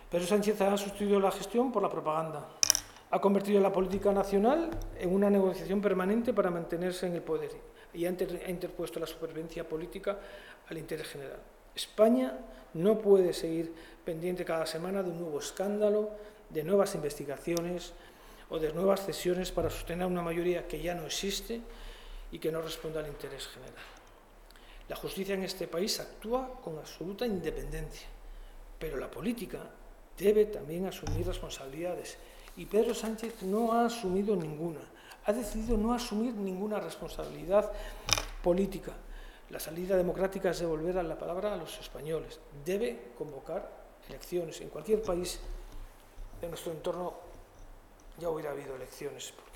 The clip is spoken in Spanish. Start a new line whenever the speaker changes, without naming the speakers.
Pedro Sánchez ha sustituido la gestión por la propaganda. Ha convertido la política nacional en una negociación permanente para mantenerse en el poder y ha interpuesto la supervivencia política al interés general. España no puede seguir pendiente cada semana de un nuevo escándalo, de nuevas investigaciones o de nuevas cesiones para sostener una mayoría que ya no existe y que no responde al interés general. La justicia en este país actúa con absoluta independencia, pero la política debe también asumir responsabilidades y Pedro Sánchez no ha asumido ninguna. Ha decidido no asumir ninguna responsabilidad política. La salida democrática es devolver la palabra a los españoles. Debe convocar elecciones. En cualquier país de nuestro entorno ya hubiera habido elecciones.